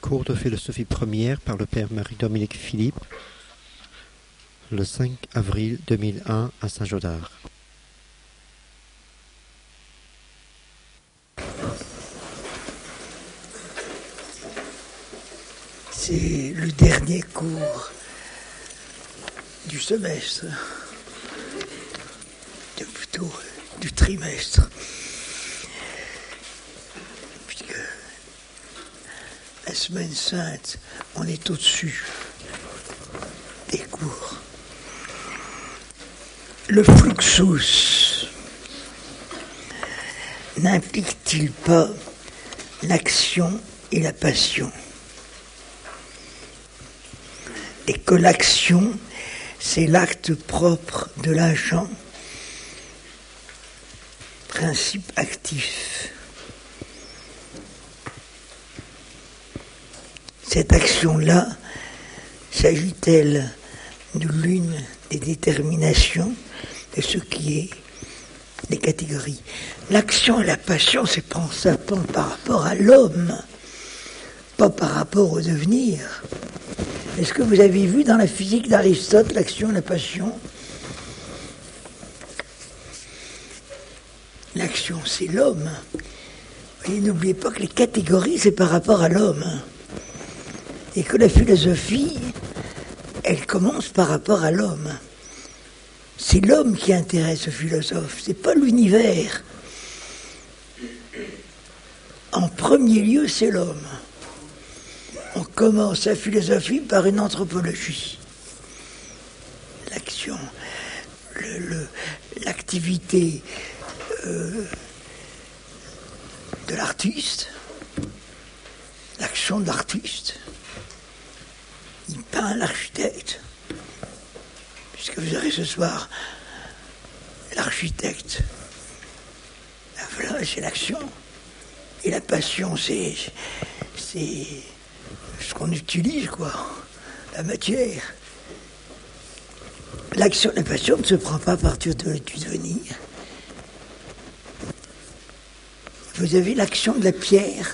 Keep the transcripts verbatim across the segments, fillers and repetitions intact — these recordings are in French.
Cours de philosophie première par le père Marie-Dominique Philippe, le cinq avril deux mille un à Saint-Gaudard. C'est le dernier cours du semestre, de plutôt du trimestre, puisque la semaine sainte, on est au-dessus des cours. Le fluxus n'implique-t-il pas l'action et la passion ? Et que l'action, c'est l'acte propre de l'agent, principe actif. Cette action-là, s'agit-elle de l'une des déterminations de ce qui est les catégories? L'action et la passion, c'est pensable par rapport à l'homme, pas par rapport au devenir. Est-ce que vous avez vu dans la physique d'Aristote l'action et la passion? L'action, c'est l'homme. Et n'oubliez pas que les catégories, c'est par rapport à l'homme. Et que la philosophie, elle commence par rapport à l'homme. C'est l'homme qui intéresse le philosophe, c'est pas l'univers. En premier lieu, c'est l'homme. On commence la philosophie par une anthropologie. L'action, le, le, l'activité euh, de l'artiste, l'action de l'artiste. Il peint l'architecte, puisque vous aurez ce soir l'architecte. Voilà, c'est l'action. Et la passion, c'est... c'est ce qu'on utilise, quoi, la matière. L'action de la passion ne se prend pas à partir de, du devenir. Vous avez l'action de la pierre.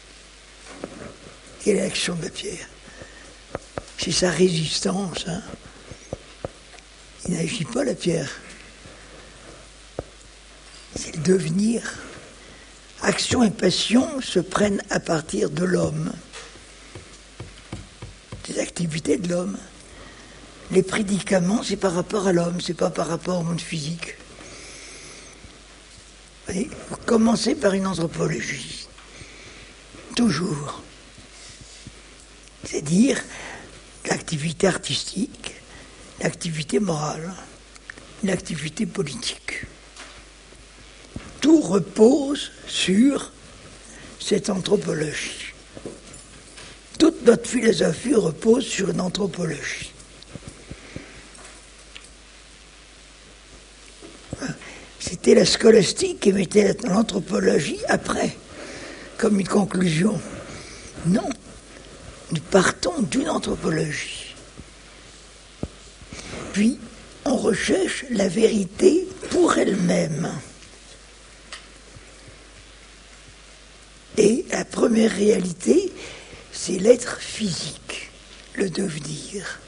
Et l'action de la pierre, c'est sa résistance. Hein. Il n'agit pas, la pierre. C'est le devenir. Action et passion se prennent à partir de l'homme. Des activités de l'homme. Les prédicaments, c'est par rapport à l'homme, c'est pas par rapport au monde physique. Vous voyez, vous commencez par une anthropologie. Toujours. C'est-à-dire l'activité artistique, l'activité morale, l'activité politique. Tout repose sur cette anthropologie. Toute notre philosophie repose sur une anthropologie. C'était la scolastique qui mettait l'anthropologie après, comme une conclusion. Non, nous partons d'une anthropologie. Puis, on recherche la vérité pour elle-même. Et la première réalité, c'est l'être physique, le devenir.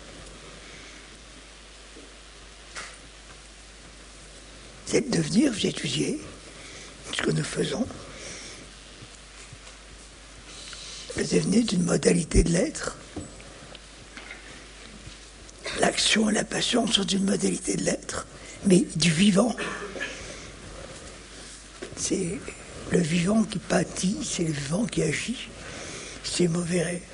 C'est le devenir, vous étudiez ce que nous faisons. Le devenir est une modalité de l'être. L'action et la passion sont une modalité de l'être, mais du vivant. C'est le vivant qui pâtit, c'est le vivant qui agit. C'est mauvais.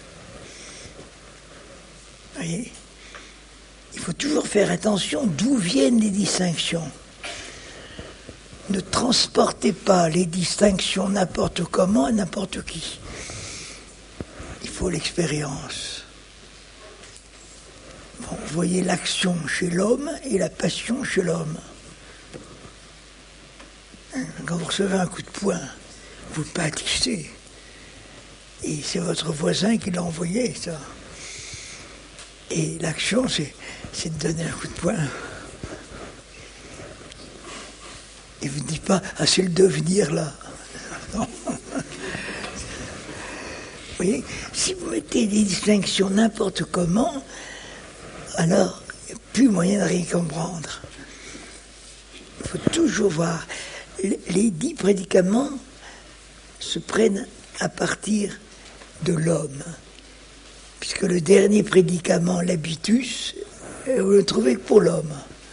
Vous voyez ? Il faut toujours faire attention d'où viennent les distinctions. Ne transportez pas les distinctions n'importe comment à n'importe qui. Il faut l'expérience. Bon, vous voyez l'action chez l'homme et la passion chez l'homme. Quand vous recevez un coup de poing, vous le pâtissez. Et c'est votre voisin qui l'a envoyé, ça. Et l'action, c'est, c'est de donner un coup de poing. Et vous ne dites pas, ah, c'est le devenir, là. Non. voyez, si vous mettez des distinctions n'importe comment, alors il n'y a plus moyen de rien comprendre. Il faut toujours voir. Les dix prédicaments se prennent à partir de l'homme, puisque le dernier prédicament, l'habitus, vous le trouvez que pour l'homme.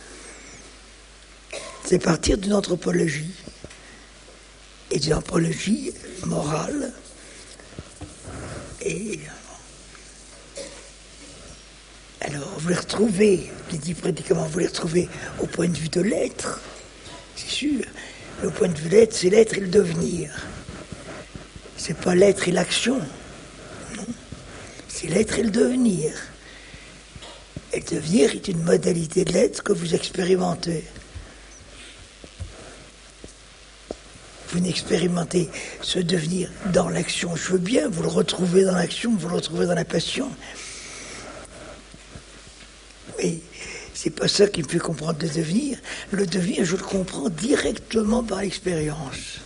C'est partir d'une anthropologie, et d'une anthropologie morale. Et alors, vous les retrouvez, les dix prédicaments, vous les retrouvez au point de vue de l'être, c'est sûr. Le point de vue de l'être, c'est l'être et le devenir. C'est pas l'être et l'action, non. C'est l'être et le devenir. Et le devenir est une modalité de l'être que vous expérimentez. Vous n'expérimentez ce devenir dans l'action, je veux bien, vous le retrouvez dans l'action, vous le retrouvez dans la passion. Mais c'est pas ça qui me fait comprendre le devenir. Le devenir, je le comprends directement par l'expérience.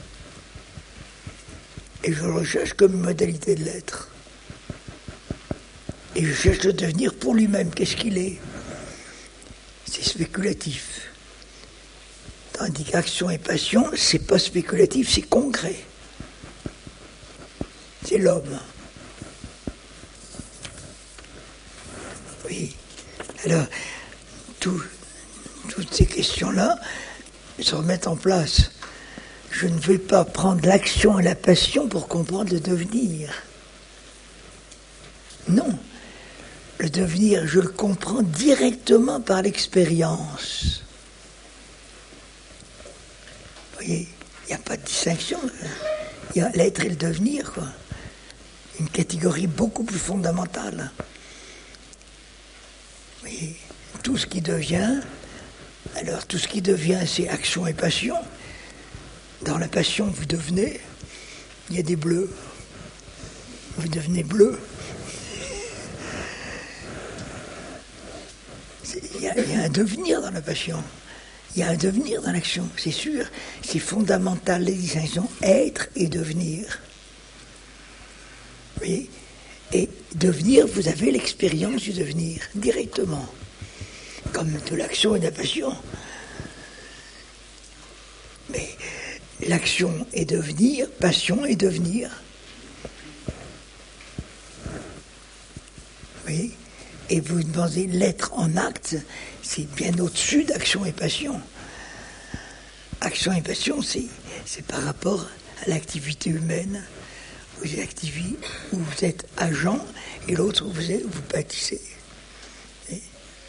Et je le recherche comme une modalité de l'être. Et je cherche le devenir pour lui-même. Qu'est-ce qu'il est? C'est spéculatif. Tandis qu'action et passion, c'est pas spéculatif, c'est concret. C'est l'homme. Oui. Alors, tout, toutes ces questions-là se remettent en place. Je ne vais pas prendre l'action et la passion pour comprendre le devenir. Non. Le devenir, je le comprends directement par l'expérience. Vous voyez, il n'y a pas de distinction. Il y a l'être et le devenir, quoi. Une catégorie beaucoup plus fondamentale. Vous voyez, tout ce qui devient, alors tout ce qui devient, c'est action et passion. Dans la passion, vous devenez, il y a des bleus. Vous devenez bleu. Il y, a, il y a un devenir dans la passion. Il y a un devenir dans l'action, c'est sûr. C'est fondamental, les distinctions, être et devenir. Vous voyez ? Et devenir, vous avez l'expérience du devenir, directement. Comme de l'action et de la passion. Mais l'action et devenir, passion et devenir. Vous voyez ? Et vous demandez l'être en acte, c'est bien au-dessus d'action et passion. Action et passion, c'est, c'est par rapport à l'activité humaine. Vous êtes activi, où vous êtes agent, et l'autre, vous, êtes, vous pâtissez. Et,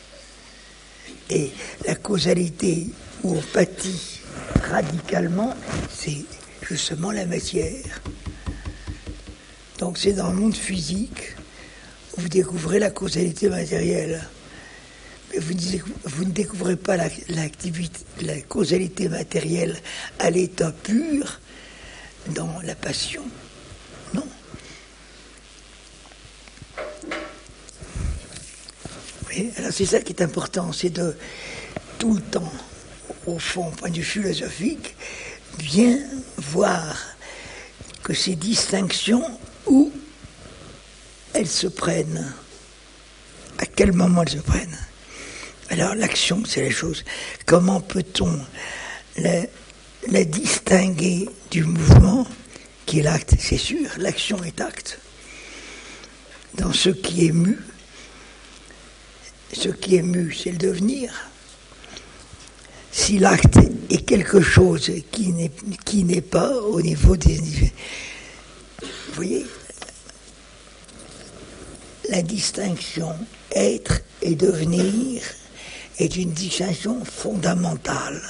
et la causalité où on pâtit radicalement, c'est justement la matière. Donc c'est dans le monde physique où vous découvrez la causalité matérielle. Mais vous, vous ne découvrez pas la, l'activité, la causalité matérielle à l'état pur dans la passion. Non. Oui, alors c'est ça qui est important, c'est de tout le temps, au fond, au point de vue philosophique, bien voir que ces distinctions, où elles se prennent, à quel moment elles se prennent. Alors l'action, c'est la chose. Comment peut-on la, la distinguer du mouvement qui est l'acte? C'est sûr, l'action est acte. Dans ce qui est mu, ce qui est mu, c'est le devenir. Si l'acte est quelque chose qui n'est, qui n'est pas au niveau des... Vous voyez, la distinction être et devenir est une distinction fondamentale.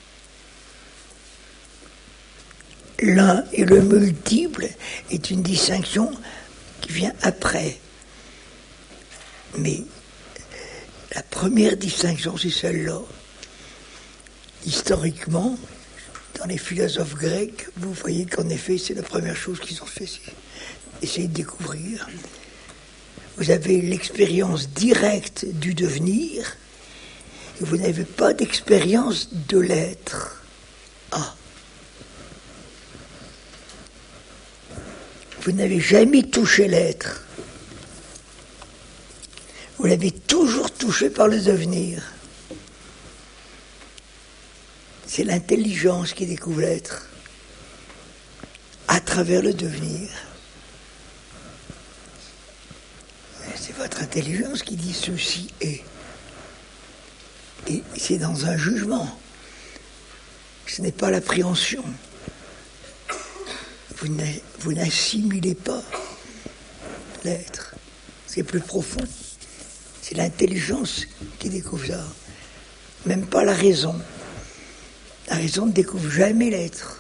L'un et le multiple est une distinction qui vient après. Mais la première distinction, c'est celle-là. Historiquement, dans les philosophes grecs, vous voyez qu'en effet, c'est la première chose qu'ils ont fait, c'est essayer de découvrir. Vous avez l'expérience directe du devenir, et vous n'avez pas d'expérience de l'être. Ah. vous n'avez jamais touché l'être. Vous l'avez toujours touché par le devenir. C'est l'intelligence qui découvre l'être à travers le devenir. C'est votre intelligence qui dit ceci est. Et c'est dans un jugement. Ce n'est pas l'appréhension. Vous n'assimilez pas l'être. C'est plus profond. C'est l'intelligence qui découvre ça. Même pas la raison. La raison ne découvre jamais l'être.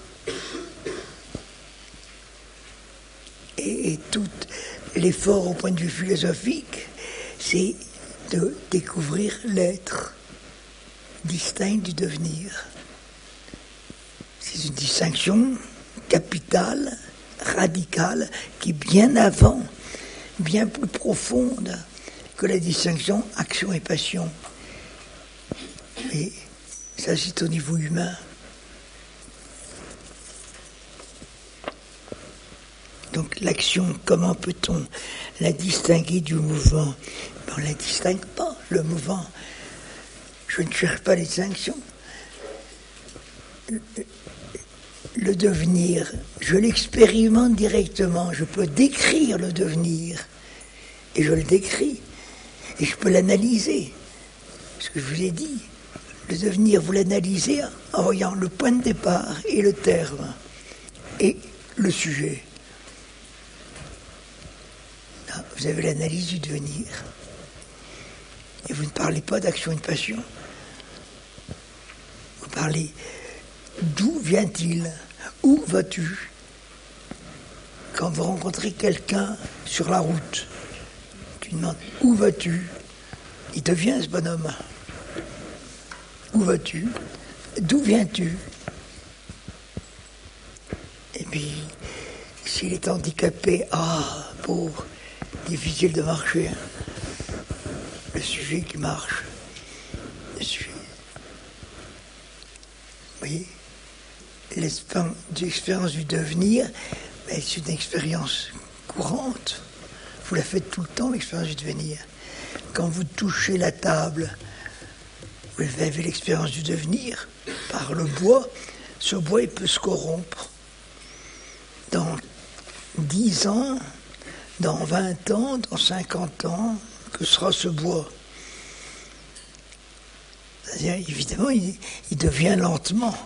Et, et tout l'effort au point de vue philosophique, c'est de découvrir l'être distinct du devenir. C'est une distinction capitale, radicale, qui est bien avant, bien plus profonde que la distinction action et passion. Et ça, c'est au niveau humain. Donc l'action, comment peut-on la distinguer du mouvement? Ben, on ne la distingue pas, le mouvement. Je ne cherche pas les distinctions. Le, le devenir, je l'expérimente directement. Je peux décrire le devenir. Et je le décris. Et je peux l'analyser. Ce que je vous ai dit. Le devenir, vous l'analysez en voyant le point de départ et le terme. Et le sujet. Vous avez l'analyse du devenir. Et vous ne parlez pas d'action et de passion. Vous parlez d'où vient-il? Où vas-tu? Quand vous rencontrez quelqu'un sur la route, tu demandes où vas-tu? Il devient ce bonhomme. Où vas-tu? D'où viens-tu? Et puis, s'il est handicapé, ah, pauvre, difficile de marcher. Le sujet qui marche. Le sujet. Vous voyez, l'expérience du devenir, ben, c'est une expérience courante. Vous la faites tout le temps, l'expérience du devenir. Quand vous touchez la table, vous avez l'expérience du devenir par le bois. Ce bois, il peut se corrompre. Dans dix ans, dans vingt ans, dans cinquante ans, que sera ce bois? C'est-à-dire, évidemment, il, il devient lentement.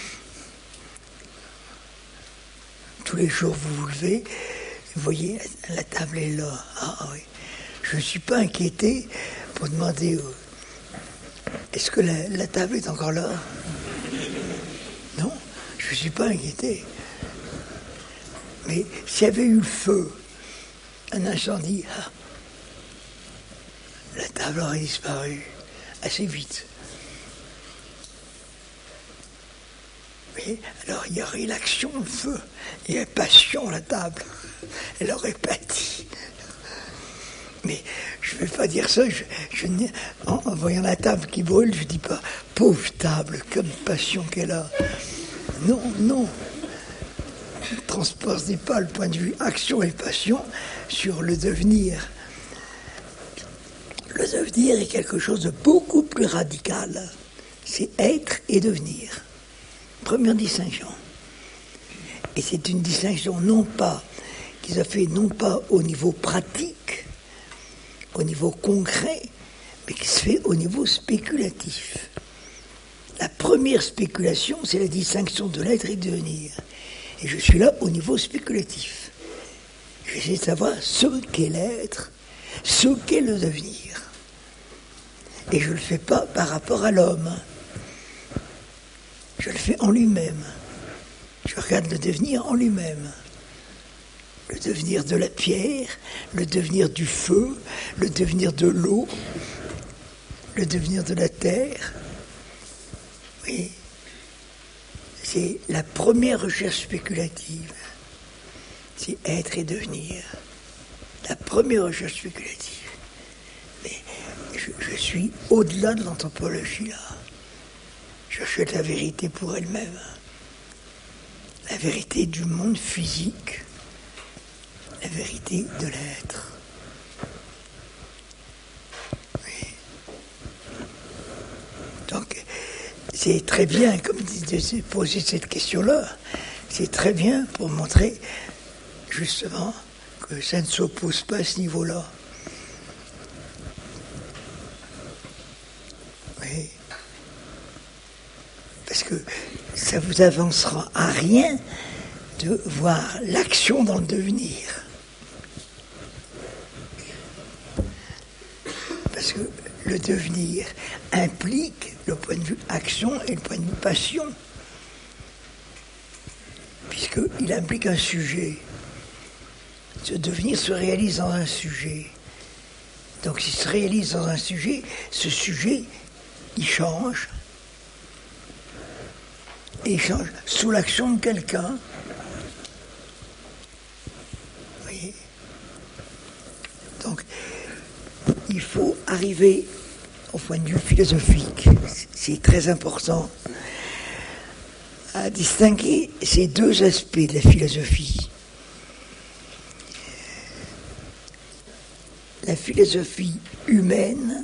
Tous les jours, vous vous levez, vous voyez, la table est là. Ah oui. Je ne suis pas inquiété pour demander, euh, est-ce que la, la table est encore là? Non, je ne suis pas inquiété. Mais s'il y avait eu le feu, un incendie, ah, la table aurait disparu assez vite. Mais alors il y aurait l'action, le feu, et la passion, la table. Elle aurait pâti. Mais je ne vais pas dire ça. Je, je, en, en voyant la table qui brûle, je ne dis pas « pauvre table, comme passion qu'elle a ». Non, non. Ne transposez pas le point de vue action et passion sur le devenir. Le devenir est quelque chose de beaucoup plus radical. C'est être et devenir. Première distinction. Et c'est une distinction non pas qui se fait non pas au niveau pratique, au niveau concret, mais qui se fait au niveau spéculatif. La première spéculation, c'est la distinction de l'être et du devenir. Et je suis là au niveau spéculatif. J'essaie de savoir ce qu'est l'être, ce qu'est le devenir. Et je ne le fais pas par rapport à l'homme. Je le fais en lui-même. Je regarde le devenir en lui-même. Le devenir de la pierre, le devenir du feu, le devenir de l'eau, le devenir de la terre. Oui. C'est la première recherche spéculative. C'est être et devenir. La première recherche spéculative. Mais je, je suis au-delà de l'anthropologie, là. Je cherche la vérité pour elle-même. La vérité du monde physique. la vérité de l'être. Oui. Donc, c'est très bien, comme de poser cette question-là, c'est très bien pour montrer justement que ça ne s'oppose pas à ce niveau-là. Oui. Parce que ça vous avancera à rien de voir l'action dans le devenir. Parce que le devenir implique le point de vue action et le point de vue passion. Puisqu'il implique un sujet. Ce devenir se réalise dans un sujet. Donc s'il se réalise dans un sujet, ce sujet, il change. Et il change sous l'action de quelqu'un. Vous voyez ? Donc, il faut arriver au point de vue philosophique. C'est très important à distinguer ces deux aspects de la philosophie. La philosophie humaine,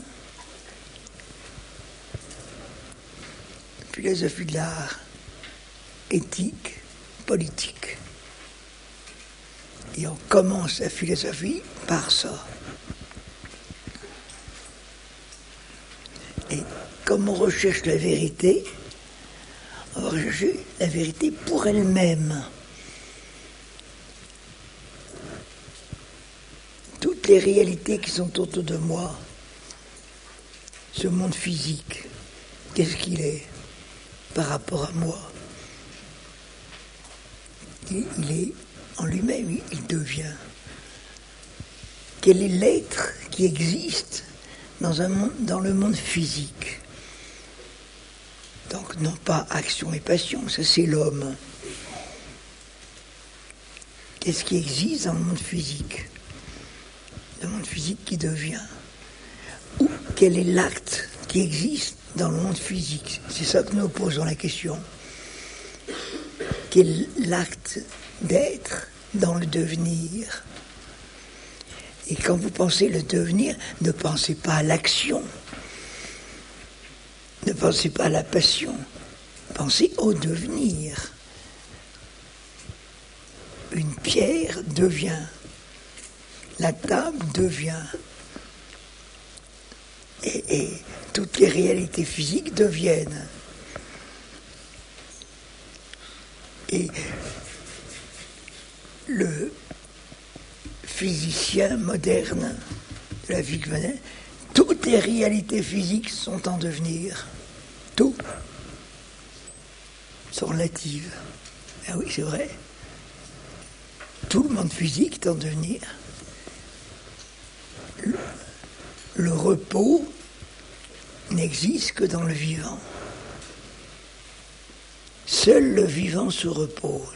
la philosophie de l'art, éthique, politique. Et on commence la philosophie par ça. Et comme on recherche la vérité, on va rechercher la vérité pour elle-même. Toutes les réalités qui sont autour de moi, ce monde physique, qu'est-ce qu'il est par rapport à moi? Il, il est en lui-même, il devient. Quel est l'être qui existe dans, un monde, dans le monde physique? Donc non pas action et passion, ça c'est l'homme. Qu'est-ce qui existe dans le monde physique? Le monde physique qui devient. Ou quel est l'acte qui existe dans le monde physique? C'est ça que nous posons la question. Quel est l'acte d'être dans le devenir? Et quand vous pensez le devenir, ne pensez pas à l'action. Ne pensez pas à la passion. Pensez au devenir. Une pierre devient. La table devient. Et, et toutes les réalités physiques deviennent. Et le physicien moderne de la vie moderne, toutes les réalités physiques sont en devenir. Tout sont relatives. Ah oui, c'est vrai. Tout le monde physique est en devenir. Le, le repos n'existe que dans le vivant. Seul le vivant se repose.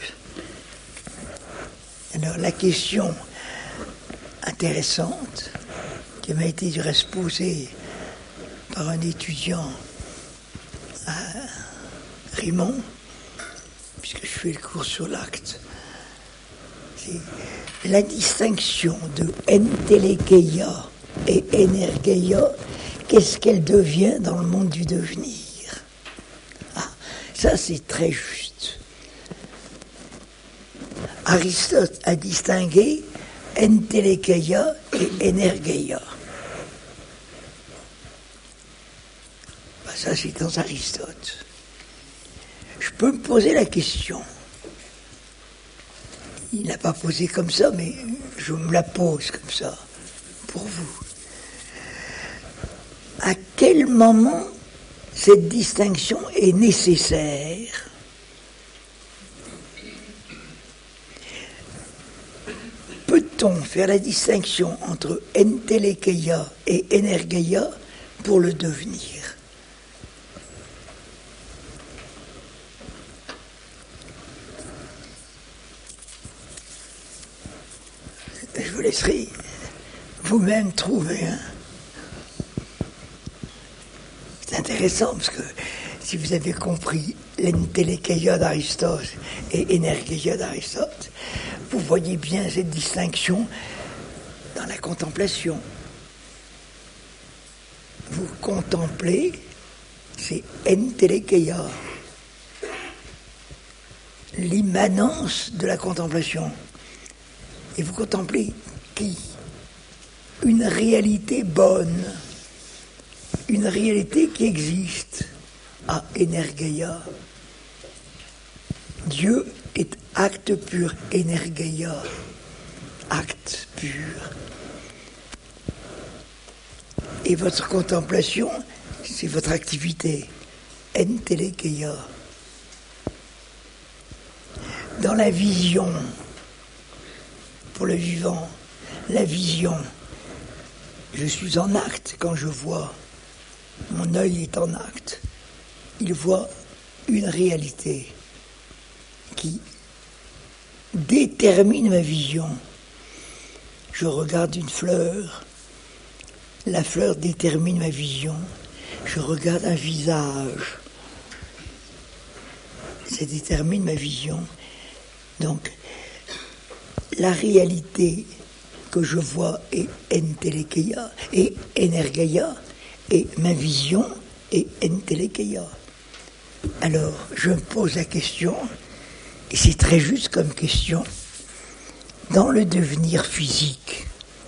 Alors la question intéressante qui m'a été du reste posée par un étudiant à Raymond, puisque je fais le cours sur l'acte, c'est la distinction de entelekeia et energeia, qu'est-ce qu'elle devient dans le monde du devenir? Ah, ça c'est très juste. Aristote a distingué entelekeia et energeia. Ben, ça c'est dans Aristote. Je peux me poser la question. Il n'a pas posé comme ça, mais je me la pose comme ça, pour vous. À quel moment cette distinction est nécessaire? Peut-on faire la distinction entre entelekeia et energeia pour le devenir? Je vous laisserai vous-même trouver. Hein. C'est intéressant parce que si vous avez compris l'entelekeia d'Aristote et energeia d'Aristote, vous voyez bien cette distinction dans la contemplation. Vous contemplez, c'est entelekeia, l'immanence de la contemplation. Et vous contemplez qui? Une réalité bonne, une réalité qui existe à energeia. Dieu est acte pur, energeia, acte pur. Et votre contemplation, c'est votre activité, entelekeia. Dans la vision, pour le vivant, la vision, je suis en acte quand je vois, mon œil est en acte, il voit une réalité qui détermine ma vision. Je regarde une fleur, la fleur détermine ma vision, je regarde un visage, ça détermine ma vision. Donc, la réalité que je vois est entelekeia, et energeia, et ma vision est entelekeia. Alors, je me pose la question, et c'est très juste comme question, dans le devenir physique,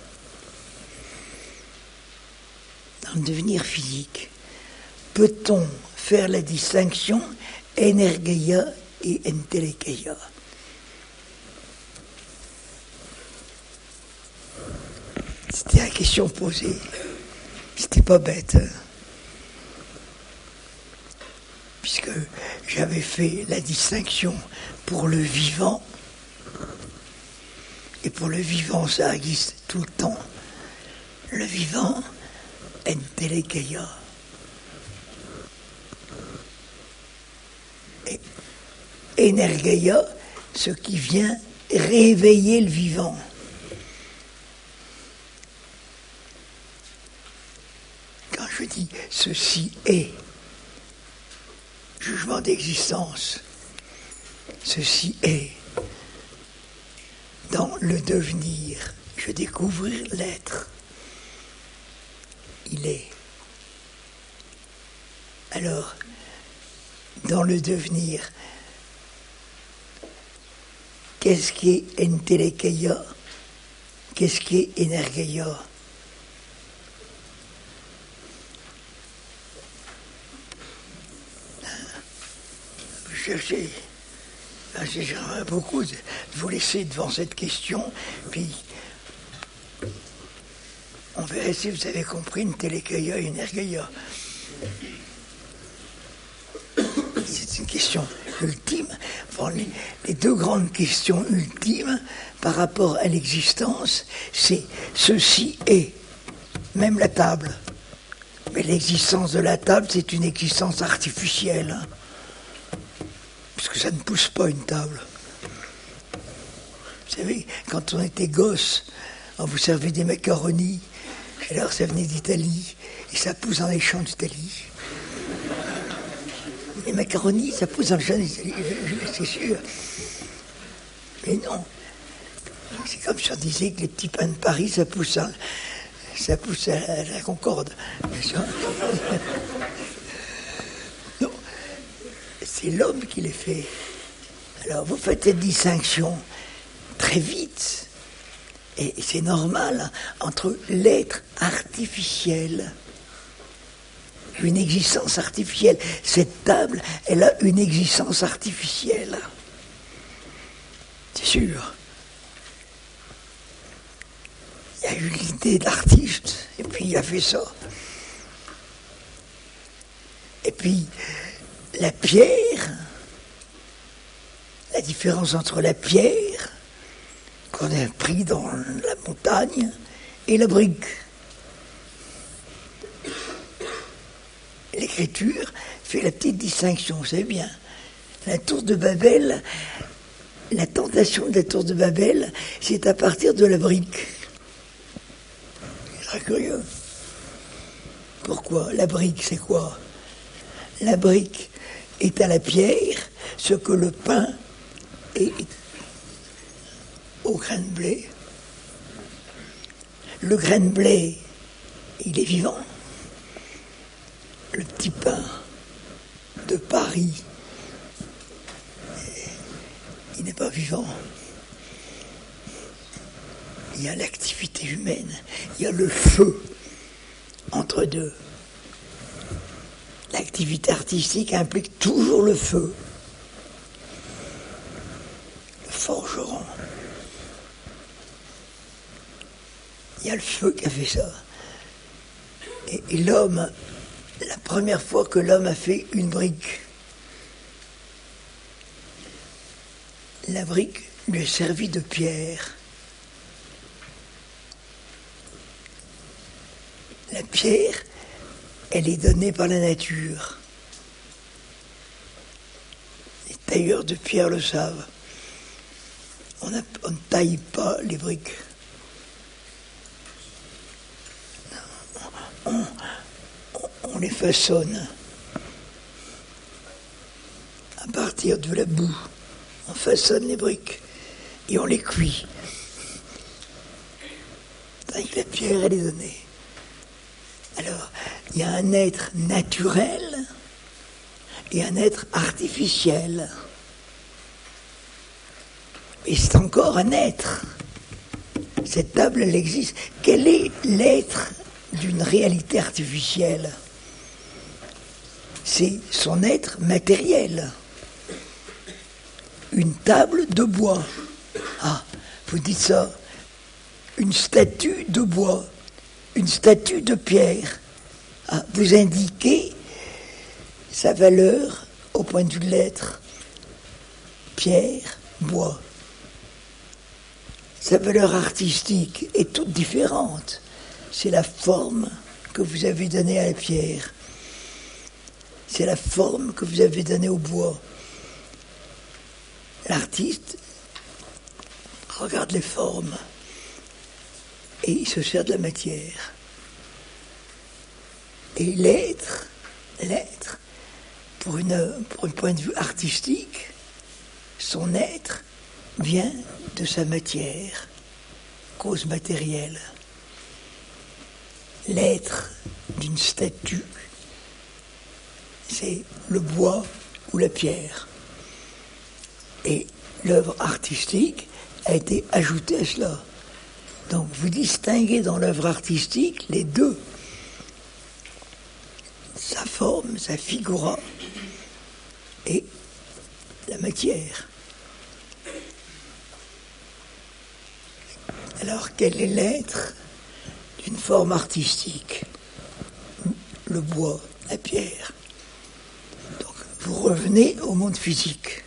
dans le devenir physique, peut-on faire la distinction energeia et entelekeia? C'était la question posée. C'était pas bête. Hein, puisque j'avais fait la distinction pour le vivant. Et pour le vivant, ça existe tout le temps. Le vivant, entelekeia. Et energeia, ce qui vient réveiller le vivant. Je dis, ceci est jugement d'existence. Ceci est dans le devenir. Je découvre l'être. Il est. Alors, dans le devenir, qu'est-ce qui est entelekeia? Qu'est-ce qui est energeia? Chercher, j'aimerais beaucoup de vous laisser devant cette question, puis on verra si vous avez compris une entelekeia et energeia. C'est une question ultime. Bon, les, les deux grandes questions ultimes par rapport à l'existence, c'est ceci est, même la table. Mais l'existence de la table, c'est une existence artificielle. Hein. Parce que ça ne pousse pas une table. Vous savez, quand on était gosse, on vous servait des macaronis, alors ça venait d'Italie, et ça pousse dans les champs d'Italie. Les macaronis, ça pousse dans les champs d'Italie, c'est sûr. Mais non. C'est comme si on disait que les petits pains de Paris, ça pousse, dans, ça pousse à la Concorde. Non. C'est l'homme qui les fait. Alors vous faites cette distinction très vite, et c'est normal, entre l'être artificiel, une existence artificielle. Cette table, elle a une existence artificielle. C'est sûr. Il y a eu l'idée de l'artiste, et puis il a fait ça. Et puis, la pierre, la différence entre la pierre qu'on a pris dans la montagne et la brique. L'écriture fait la petite distinction, vous savez bien. La tour de Babel, la tentation de la tour de Babel, c'est à partir de la brique. C'est très curieux. Pourquoi? La brique, c'est quoi? La brique, est à la pierre ce que le pain est au grain de blé. Le grain de blé, il est vivant. Le petit pain de Paris, il n'est pas vivant. Il y a l'activité humaine, il y a le feu entre deux. L'activité artistique implique toujours le feu. Le forgeron. Il y a le feu qui a fait ça. Et, et l'homme, la première fois que l'homme a fait une brique, la brique lui est servie de pierre. La pierre, elle est donnée par la nature. Les tailleurs de pierre le savent. On, a, on ne taille pas les briques. On, on, on les façonne à partir de la boue. On façonne les briques et on les cuit. Tandis que la pierre, elle est donnée. Alors, il y a un être naturel et un être artificiel. Et c'est encore un être. Cette table, elle existe. Quel est l'être d'une réalité artificielle? C'est son être matériel. Une table de bois. Ah, vous dites ça. Une statue de bois. Une statue de pierre. Ah, vous indiquez sa valeur au point de vue de l'être. Pierre, bois. Sa valeur artistique est toute différente. C'est la forme que vous avez donnée à la pierre. C'est la forme que vous avez donnée au bois. L'artiste regarde les formes et il se sert de la matière. Et l'être, l'être, pour, une, pour un point de vue artistique, son être vient de sa matière, cause matérielle. L'être d'une statue, c'est le bois ou la pierre. Et l'œuvre artistique a été ajoutée à cela. Donc vous distinguez dans l'œuvre artistique les deux. Sa forme, sa figura et la matière. Alors quel est l'être d'une forme artistique? Le bois, la pierre. Donc vous revenez au monde physique.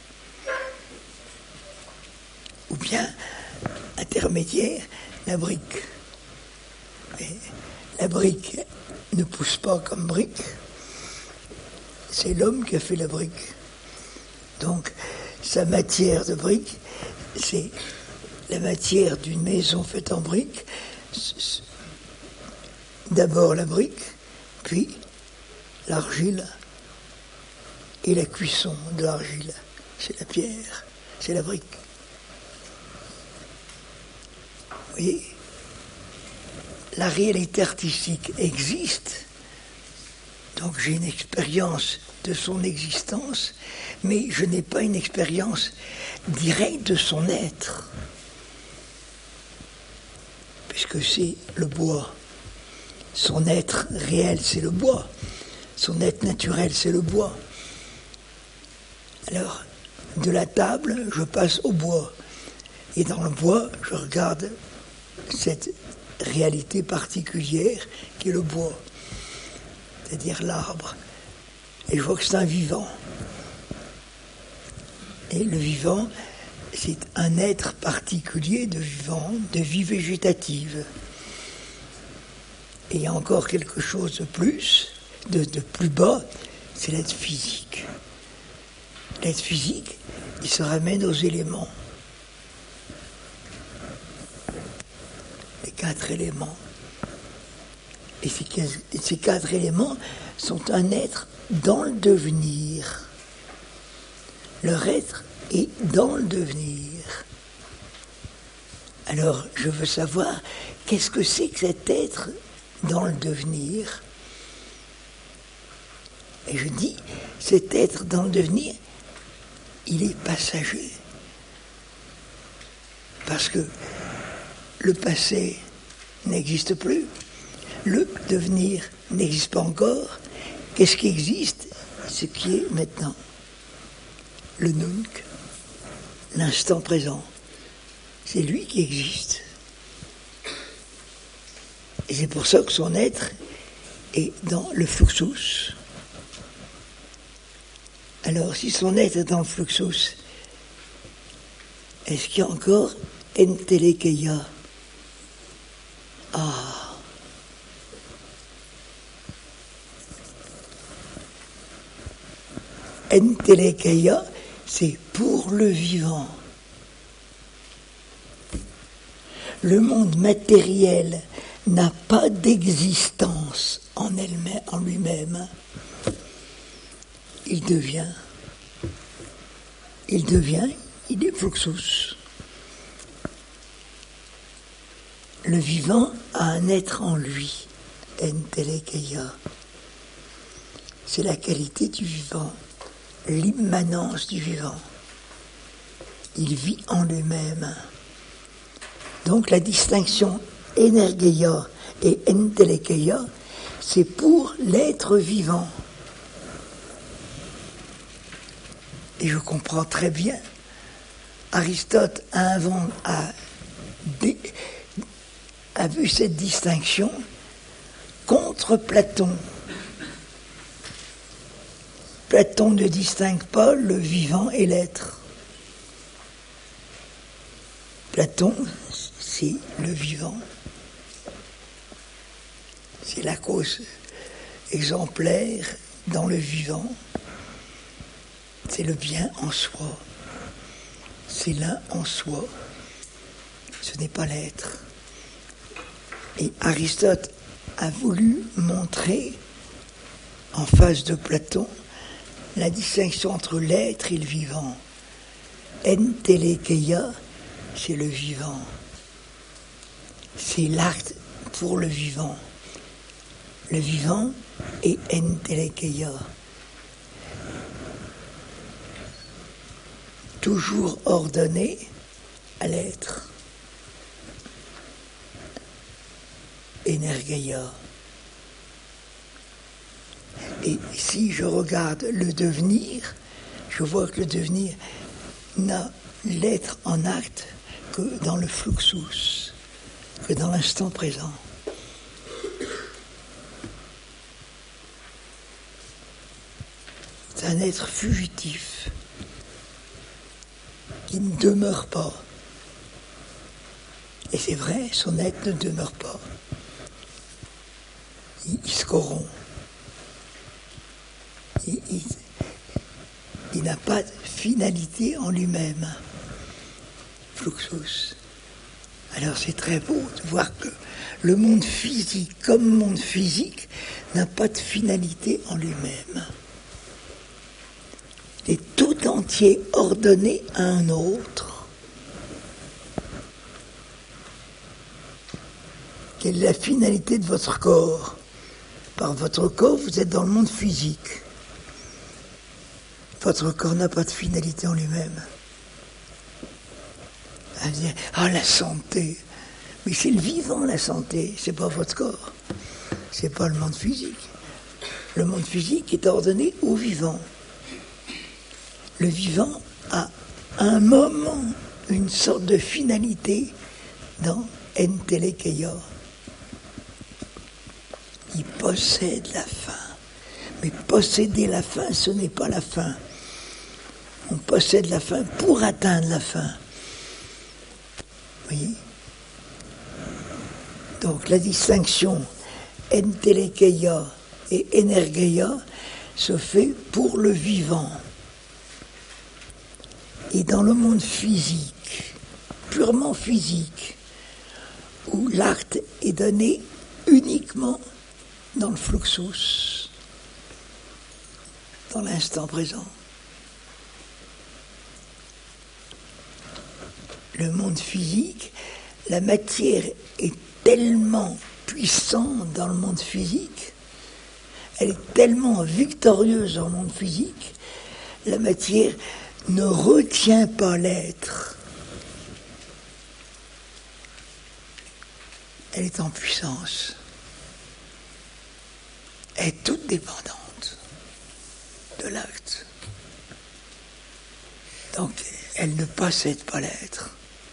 Ou bien, intermédiaire, la brique. Mais la brique ne pousse pas comme brique. C'est l'homme qui a fait la brique. Donc, sa matière de brique, c'est la matière d'une maison faite en brique. D'abord la brique, puis l'argile et la cuisson de l'argile. C'est la pierre, c'est la brique. Vous voyez, la réalité artistique existe, donc j'ai une expérience de son existence, mais je n'ai pas une expérience directe de son être, puisque c'est le bois. Son être réel, c'est le bois. Son être naturel, c'est le bois. Alors, de la table, je passe au bois. Et dans le bois, je regarde cette réalité particulière qui est le bois, c'est-à-dire l'arbre. Et je vois que c'est un vivant. Et le vivant, c'est un être particulier de vivant, de vie végétative. Et il y a encore quelque chose de plus, de, de plus bas, c'est l'être physique. L'être physique, il se ramène aux éléments. Les quatre éléments. Et ces, ces quatre éléments sont un être dans le devenir. Leur être est dans le devenir. Alors, je veux savoir, qu'est-ce que c'est que cet être dans le devenir? Et je dis, cet être dans le devenir, il est passager. Parce que le passé n'existe plus, le devenir n'existe pas encore. Qu'est-ce qui existe? Ce qui est maintenant. Le nunc, l'instant présent. C'est lui qui existe. Et c'est pour ça que son être est dans le fluxus. Alors, si son être est dans le fluxus, est-ce qu'il y a encore entelekeia? Ah. Entelekeia, c'est pour le vivant. Le monde matériel n'a pas d'existence en elle-même, en lui-même. Il devient, il devient, il est fluxus. Le vivant a un être en lui, entelekeia. C'est la qualité du vivant, l'immanence du vivant. Il vit en lui-même. Donc la distinction energeia et entelekeia, c'est pour l'être vivant. Et je comprends très bien, Aristote a, invent, a, dé, a vu cette distinction contre Platon. Platon ne distingue pas le vivant et l'être. Platon, c'est le vivant. C'est la cause exemplaire dans le vivant. C'est le bien en soi. C'est l'un en soi. Ce n'est pas l'être. Et Aristote a voulu montrer, en face de Platon, la distinction entre l'être et le vivant. Entelekeia, c'est le vivant. C'est l'acte pour le vivant. Le vivant est entelekeia. Toujours ordonné à l'être. Energeia. Et si je regarde le devenir, je vois que le devenir n'a l'être en acte que dans le fluxus, que dans l'instant présent. C'est un être fugitif qui ne demeure pas. Et c'est vrai, son être ne demeure pas. Il, il se corrompt. Il, il, il n'a pas de finalité en lui-même. Fluxus. Alors c'est très beau de voir que le monde physique, comme monde physique, n'a pas de finalité en lui-même. Il est tout entier ordonné à un autre. Quelle est la finalité de votre corps? Par votre corps, vous êtes dans le monde physique. Votre corps n'a pas de finalité en lui-même. À dire, ah, la santé. Mais c'est le vivant, la santé, c'est pas votre corps. C'est pas le monde physique. Le monde physique est ordonné au vivant. Le vivant a un moment, une sorte de finalité dans entelekeia. Il possède la fin. Mais posséder la fin, ce n'est pas la fin. On possède la fin pour atteindre la fin. Vous voyez? Donc la distinction entelekeia et energeia se fait pour le vivant. Et dans le monde physique, purement physique, où l'acte est donné uniquement dans le fluxus, dans l'instant présent. le monde physique, la matière est tellement puissante dans le monde physique, elle est tellement victorieuse dans le monde physique, la matière ne retient pas l'être. Elle est en puissance. Elle est toute dépendante de l'acte. Donc, elle ne possède pas l'être.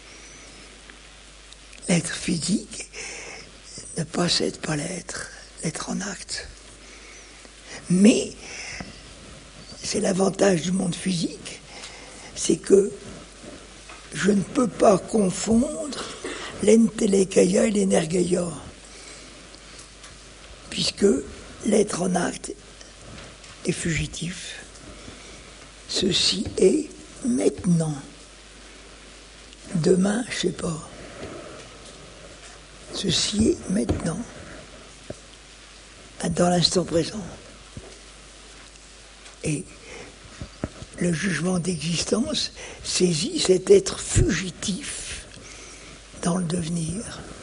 L'être physique ne possède pas l'être, l'être en acte. Mais, c'est l'avantage du monde physique, c'est que je ne peux pas confondre l'entelekeia et l'energeia, puisque l'être en acte est fugitif. Ceci est maintenant. Demain, je ne sais pas. Ceci est maintenant, dans l'instant présent. Et le jugement d'existence saisit cet être fugitif dans le devenir.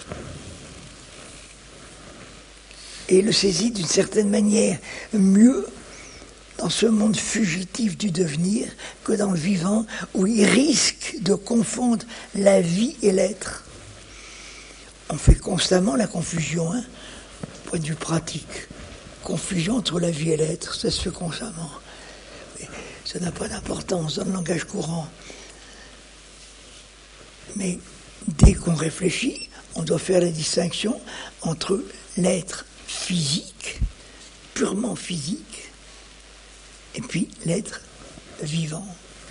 Et le saisit d'une certaine manière mieux dans ce monde fugitif du devenir que dans le vivant où il risque de confondre la vie et l'être. On fait constamment la confusion, hein, point de vue pratique. Confusion entre la vie et l'être, ça se fait constamment. Mais ça n'a pas d'importance dans le langage courant. Mais dès qu'on réfléchit, on doit faire la distinction entre l'être physique, purement physique, et puis l'être vivant.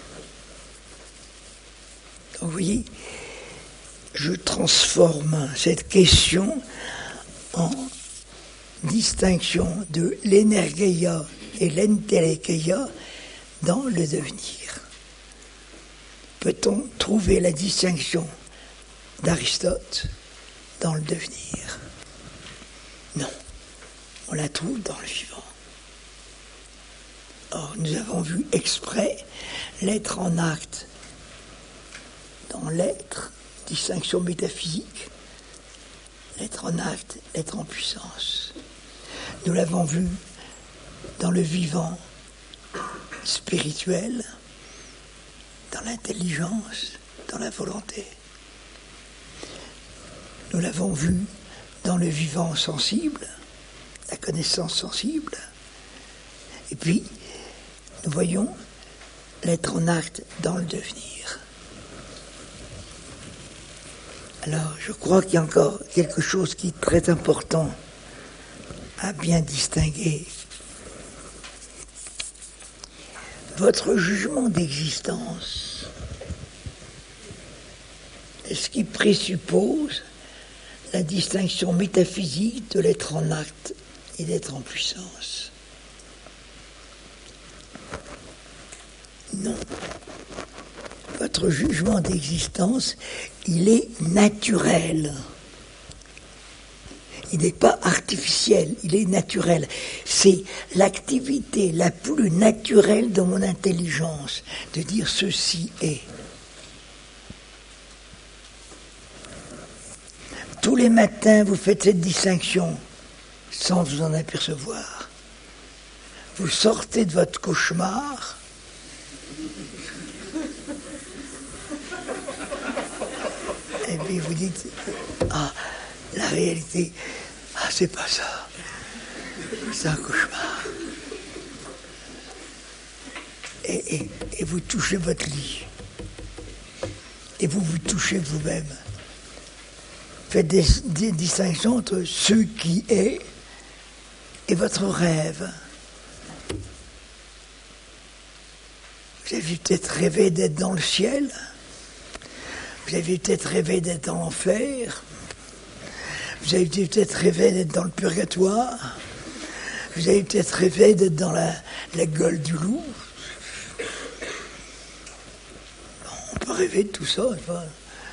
Donc vous voyez, je transforme cette question en distinction de l'energeia et l'entelekeia dans le devenir. Peut-on trouver la distinction d'Aristote dans le devenir? Non, on la trouve dans le vivant. Or, nous avons vu exprès l'être en acte dans l'être, distinction métaphysique, l'être en acte, l'être en puissance. Nous l'avons vu dans le vivant spirituel, dans l'intelligence, dans la volonté. Nous l'avons vu dans le vivant sensible, la connaissance sensible. Et puis, nous voyons l'être en acte dans le devenir. Alors, je crois qu'il y a encore quelque chose qui est très important à bien distinguer. Votre jugement d'existence, est-ce qui présuppose la distinction métaphysique de l'être en acte et d'être en puissance? Non. Votre jugement d'existence, il est naturel. Il n'est pas artificiel, il est naturel. C'est l'activité la plus naturelle de mon intelligence, de dire ceci est. Tous les matins, vous faites cette distinction sans vous en apercevoir. Vous sortez de votre cauchemar. Et puis vous dites, ah, la réalité, ah, c'est pas ça. C'est un cauchemar. Et, et, et vous touchez votre lit. Et vous vous touchez vous-même. Faites des, des distinctions entre ce qui est et votre rêve. Vous avez peut-être rêvé d'être dans le ciel. Vous avez peut-être rêvé d'être dans l'enfer. Vous avez peut-être rêvé d'être dans le purgatoire. Vous avez peut-être rêvé d'être dans la, la gueule du loup. Bon, on peut rêver de tout ça. Enfin.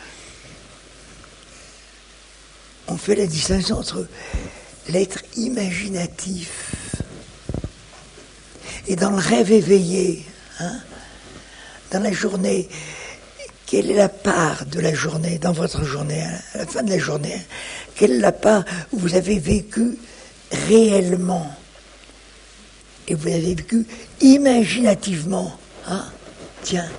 On fait la distinction entre l'être imaginatif et dans le rêve éveillé, hein, dans la journée, quelle est la part de la journée, dans votre journée, à la fin de la journée, quelle est la part où vous avez vécu réellement et vous avez vécu imaginativement. Ah, tiens,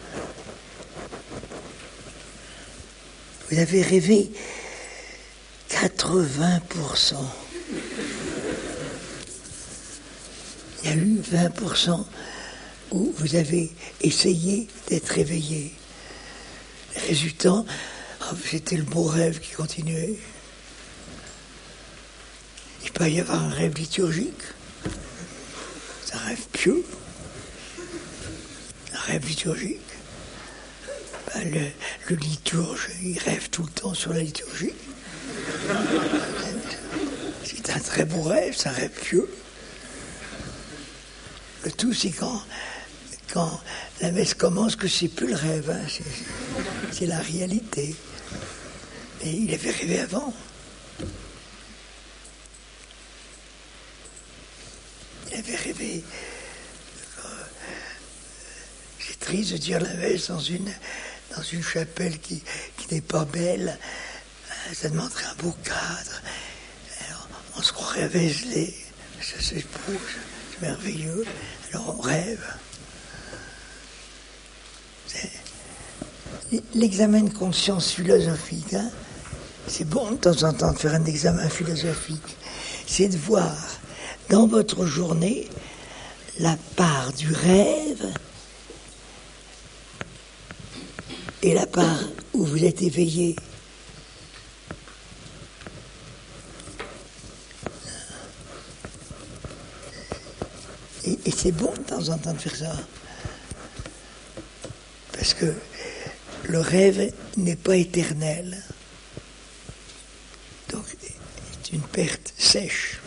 vous avez rêvé quatre-vingts pour cent. Il y a eu vingt pour cent où vous avez essayé d'être réveillé. Résultant, oh, c'était le beau rêve qui continuait. Il peut y avoir un rêve liturgique, c'est un rêve pieux, un rêve liturgique. Ben, le, le liturge, il rêve tout le temps sur la liturgie. C'est un très beau rêve, c'est un rêve pieux. Le tout, c'est quand, quand la messe commence que c'est plus le rêve, hein, c'est, c'est la réalité. Mais il avait rêvé avant. Il avait rêvé. C'est triste de dire la messe dans une, dans une chapelle qui, qui n'est pas belle. Ça demanderait un beau cadre. Alors, on se croirait à Vézelay. Ça, c'est beau, c'est merveilleux. Alors on rêve. C'est... L'examen de conscience philosophique, hein, c'est bon de temps en temps de faire un examen philosophique. C'est de voir dans votre journée la part du rêve et la part où vous êtes éveillé. Et, et c'est bon de temps en temps de faire ça. Parce que le rêve n'est pas éternel. Donc, c'est une perte sèche.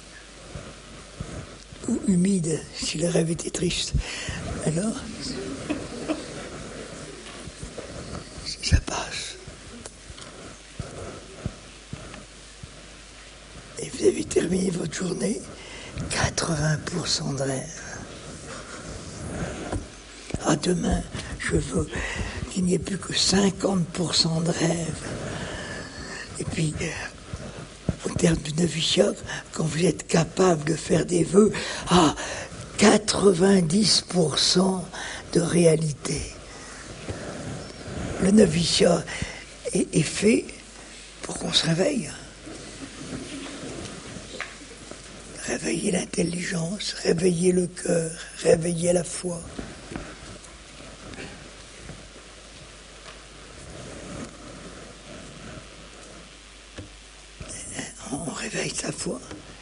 Ou humide, si le rêve était triste. Alors, ça passe. Et vous avez terminé votre journée, quatre-vingts pour cent de rêve. Ah, demain, je veux qu'il n'y ait plus que cinquante pour cent de rêve. Et puis, au terme du noviciat, quand vous êtes capable de faire des vœux, ah, quatre-vingt-dix pour cent de réalité. Le noviciat est, est fait pour qu'on se réveille. Réveiller l'intelligence, réveiller le cœur, réveiller la foi. On réveille sa foi.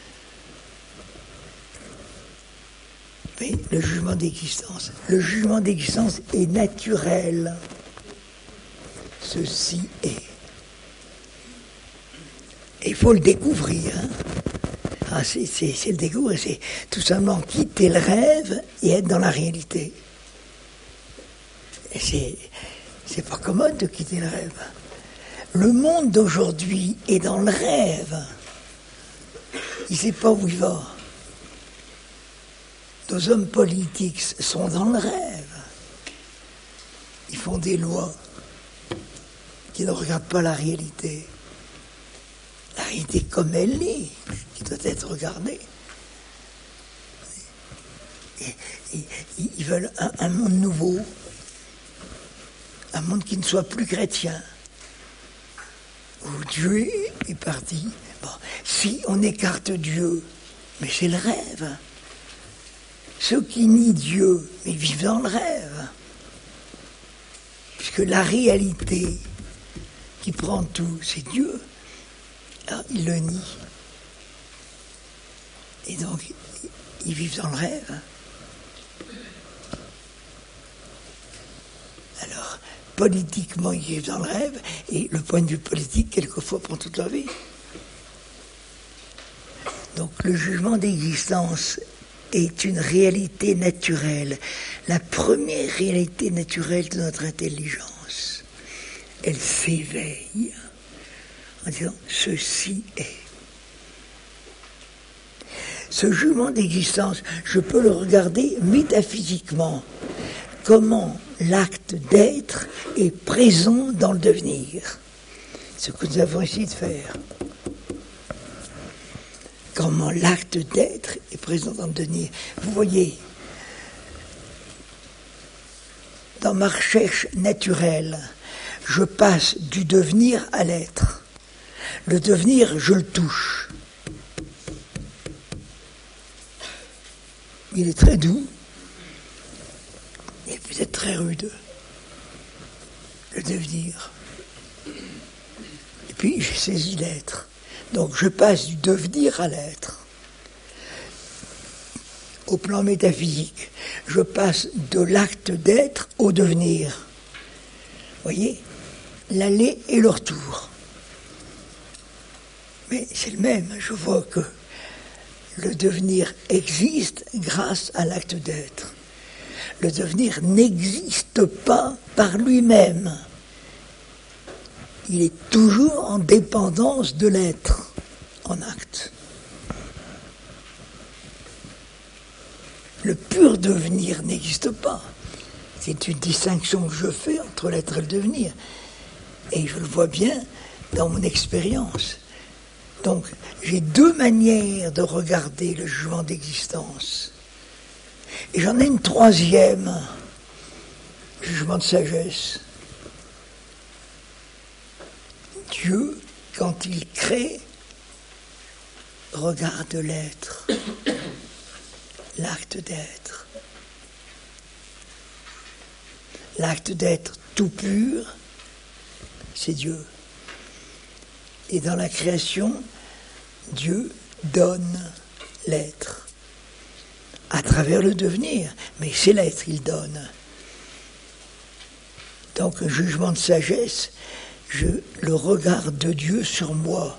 Mais le jugement d'existence, le jugement d'existence est naturel. Ceci est. Et il faut le découvrir. Hein. Ah, c'est, c'est, c'est le découvrir, c'est tout simplement quitter le rêve et être dans la réalité. Et c'est, c'est pas commode de quitter le rêve. Le monde d'aujourd'hui est dans le rêve. Il ne sait pas où il va. Nos hommes politiques sont dans le rêve. Ils font des lois qui ne regardent pas la réalité. La réalité comme elle est, qui doit être regardée. Et, et, ils veulent un, un monde nouveau, un monde qui ne soit plus chrétien, où Dieu est parti. Bon, si on écarte Dieu, mais c'est le rêve. Ceux qui nient Dieu, mais vivent dans le rêve. Puisque la réalité qui prend tout, c'est Dieu. Alors, ils le nient. Et donc, ils vivent dans le rêve. Alors, politiquement, ils vivent dans le rêve, et le point de vue politique, quelquefois, prend toute leur vie. Donc, le jugement d'existence est une réalité naturelle, la première réalité naturelle de notre intelligence. Elle s'éveille en disant « ceci est ». Ce jugement d'existence, je peux le regarder métaphysiquement comment l'acte d'être est présent dans le devenir. Ce que nous avons essayé de faire. Comment l'acte d'être est présent dans le devenir. Vous voyez, dans ma recherche naturelle, je passe du devenir à l'être. Le devenir, je le touche. Il est très doux et peut-être très rude. Le devenir. Et puis, j'ai saisi l'être. Donc, je passe du devenir à l'être. Au plan métaphysique, je passe de l'acte d'être au devenir. Vous voyez, l'aller et le retour. Mais c'est le même. Je vois que le devenir existe grâce à l'acte d'être. Le devenir n'existe pas par lui-même. Il est toujours en dépendance de l'être, en acte. Le pur devenir n'existe pas. C'est une distinction que je fais entre l'être et le devenir. Et je le vois bien dans mon expérience. Donc, j'ai deux manières de regarder le jugement d'existence. Et j'en ai une troisième, jugement de sagesse. Dieu, quand il crée, regarde l'être, l'acte d'être. L'acte d'être tout pur, c'est Dieu. Et dans la création, Dieu donne l'être à travers le devenir, mais c'est l'être qu'il donne. Donc, un jugement de sagesse, je le regard de Dieu sur moi,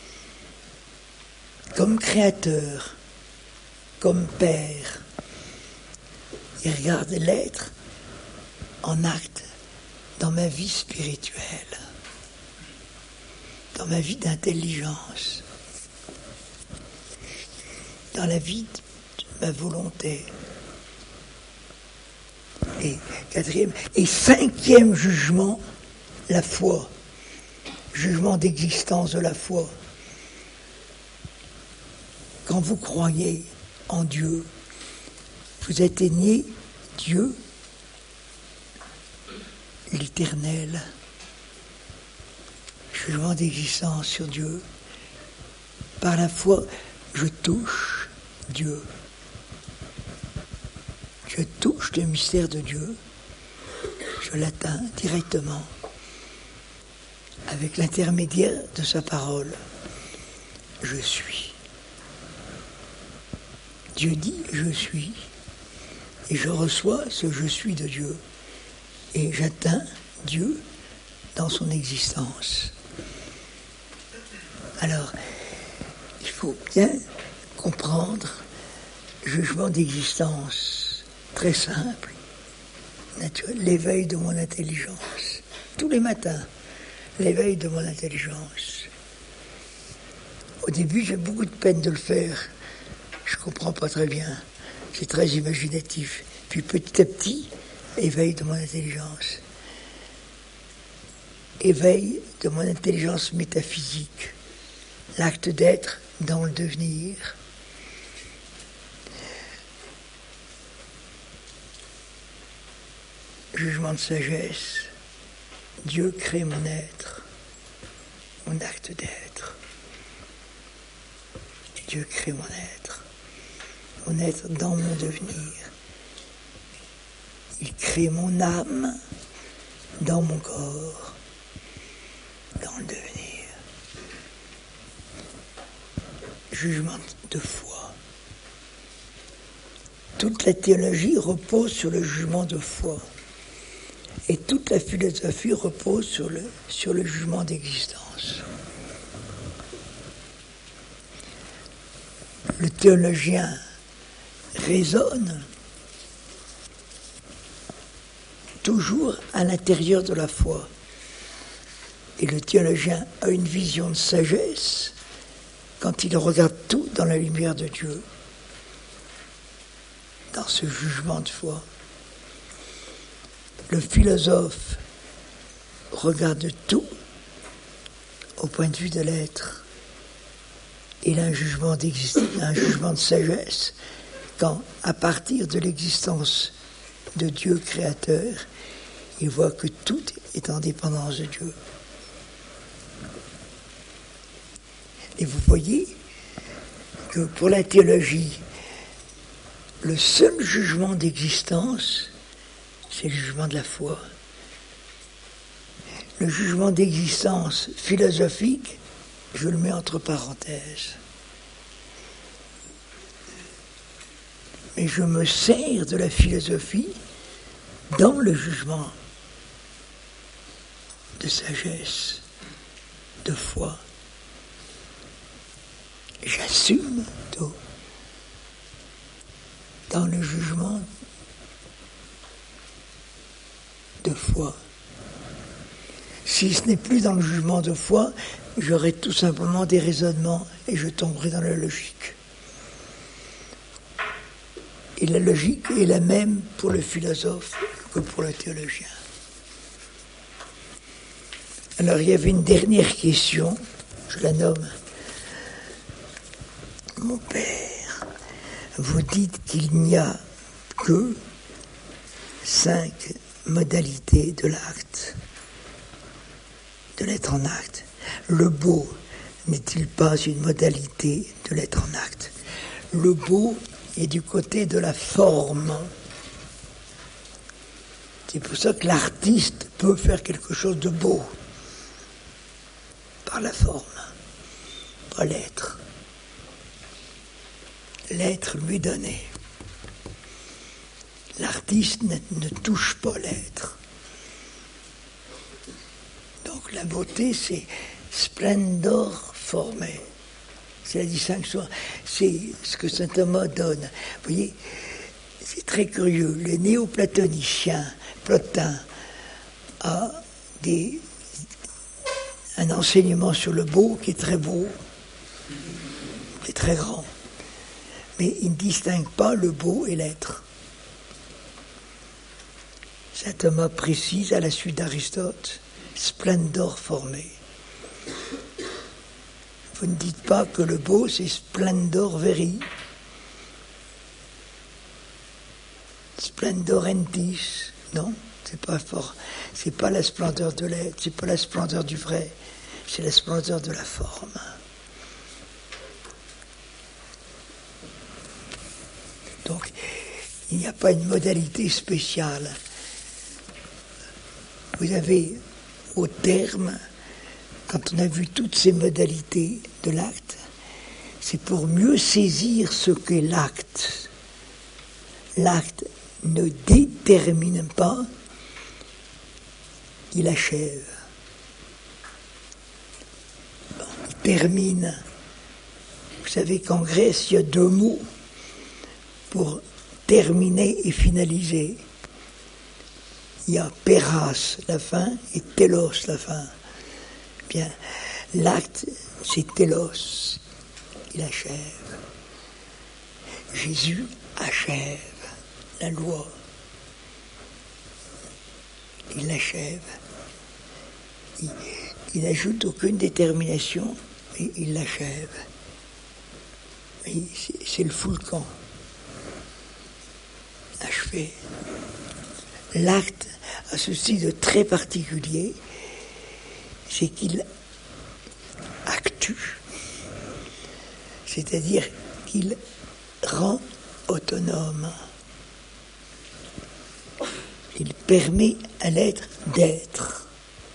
comme créateur, comme père. Il regarde l'être en acte dans ma vie spirituelle, dans ma vie d'intelligence, dans la vie de ma volonté. Et quatrième, et cinquième jugement, la foi. Jugement d'existence de la foi. Quand vous croyez en Dieu, vous atteignez Dieu, l'éternel. Jugement d'existence sur Dieu. Par la foi, je touche Dieu. Je touche le mystère de Dieu. Je l'atteins directement avec l'intermédiaire de sa parole. Je suis. Dieu dit je suis. Et je reçois ce je suis de Dieu. Et j'atteins Dieu dans son existence. Alors, il faut bien comprendre le jugement d'existence très simple, naturel, l'éveil de mon intelligence. Tous les matins, l'éveil de mon intelligence. Au début, j'ai beaucoup de peine de le faire. Je ne comprends pas très bien. C'est très imaginatif. Puis petit à petit, éveil de mon intelligence. Éveil de mon intelligence métaphysique. L'acte d'être dans le devenir. Jugement de sagesse. Dieu crée mon être, mon acte d'être. Dieu crée mon être, mon être dans mon devenir. Il crée mon âme dans mon corps, dans le devenir. Jugement de foi. Toute la théologie repose sur le jugement de foi. Et toute la philosophie repose sur le, sur le jugement d'existence. Le théologien raisonne toujours à l'intérieur de la foi. Et le théologien a une vision de sagesse quand il regarde tout dans la lumière de Dieu, dans ce jugement de foi. Le philosophe regarde tout au point de vue de l'être. Il a un jugement d'existence, un jugement de sagesse, quand, à partir de l'existence de Dieu créateur, il voit que tout est en dépendance de Dieu. Et vous voyez que pour la théologie, le seul jugement d'existence, c'est le jugement de la foi. Le jugement d'existence philosophique, je le mets entre parenthèses. Mais je me sers de la philosophie dans le jugement de sagesse, de foi. J'assume tout dans le jugement de foi. Si ce n'est plus dans le jugement de foi, j'aurai tout simplement des raisonnements et je tomberai dans la logique. Et la logique est la même pour le philosophe que pour le théologien. Alors il y avait une dernière question, je la nomme. Mon père, vous dites qu'il n'y a que cinq modalités de l'acte, de l'être en acte. Le beau n'est-il pas une modalité de l'être en acte? Le beau est du côté de la forme. C'est pour ça que l'artiste peut faire quelque chose de beau par la forme, par l'être. L'être lui donné. L'artiste ne, ne touche pas l'être. Donc la beauté, c'est splendor formé. C'est la distinction. C'est ce que saint Thomas donne. Vous voyez, c'est très curieux. Le néoplatonicien, Plotin, a des, un enseignement sur le beau qui est très beau, qui est très grand. Mais il ne distingue pas le beau et l'être. Saint Thomas précise, à la suite d'Aristote, splendor formé. Vous ne dites pas que le beau, c'est splendor veri, splendorentis. Non, c'est pas fort. C'est pas la splendeur de l'être, c'est pas la splendeur du vrai, c'est la splendeur de la forme. Donc, il n'y a pas une modalité spéciale. Vous avez, au terme, quand on a vu toutes ces modalités de l'acte, c'est pour mieux saisir ce qu'est l'acte. L'acte ne détermine pas, il achève. Bon, il termine. Vous savez qu'en Grèce, il y a deux mots pour terminer et finaliser. Il y a péras, la fin, et télos, la fin. Bien, l'acte, c'est télos. Il achève. Jésus achève la loi. Il l'achève. Il, il n'ajoute aucune détermination, et il l'achève. C'est, c'est le full camp. Achevé. L'acte a ceci de très particulier, c'est qu'il actue, c'est-à-dire qu'il rend autonome. Il permet à l'être d'être.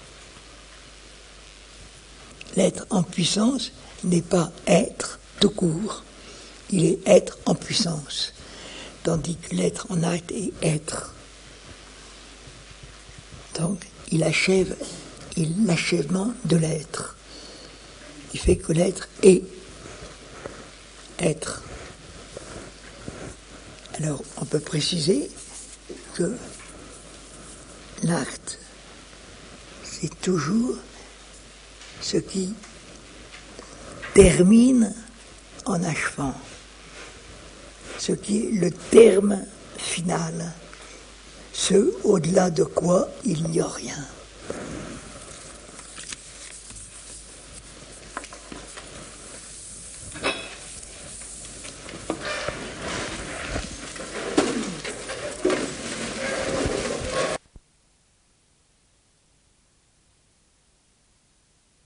L'être en puissance n'est pas être tout court, il est être en puissance, tandis que l'être en acte est être. Donc, il achève, il l'achèvement de l'être. Il fait que l'être est être. Alors, on peut préciser que l'acte, c'est toujours ce qui termine en achevant, ce qui est le terme final. ce au-delà de quoi il n'y a rien.